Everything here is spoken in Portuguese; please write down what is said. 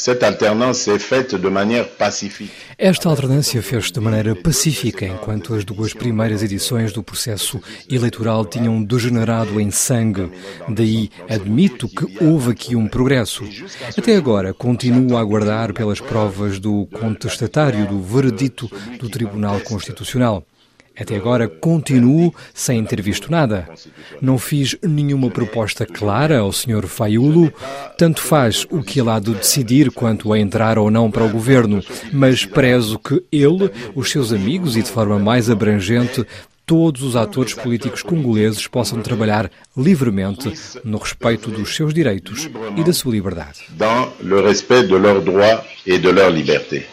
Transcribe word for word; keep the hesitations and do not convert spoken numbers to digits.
Cette alternance est faite de manière pacifique. Esta alternância fez-se de maneira pacífica, enquanto as duas primeiras edições do processo eleitoral tinham degenerado em sangue. Daí, admito que houve aqui um progresso. Até agora, continuo a aguardar pelas provas do contestatário do veredito do Tribunal Constitucional. Até agora continuo sem ter visto nada. Não fiz nenhuma proposta clara ao senhor Fayulu, tanto faz o que ele há de decidir quanto a entrar ou não para o governo, mas prezo que ele, os seus amigos e de forma mais abrangente, todos os atores políticos congoleses possam trabalhar livremente no respeito dos seus direitos e da sua liberdade. Dans le respect de leurs droits et de leur liberté.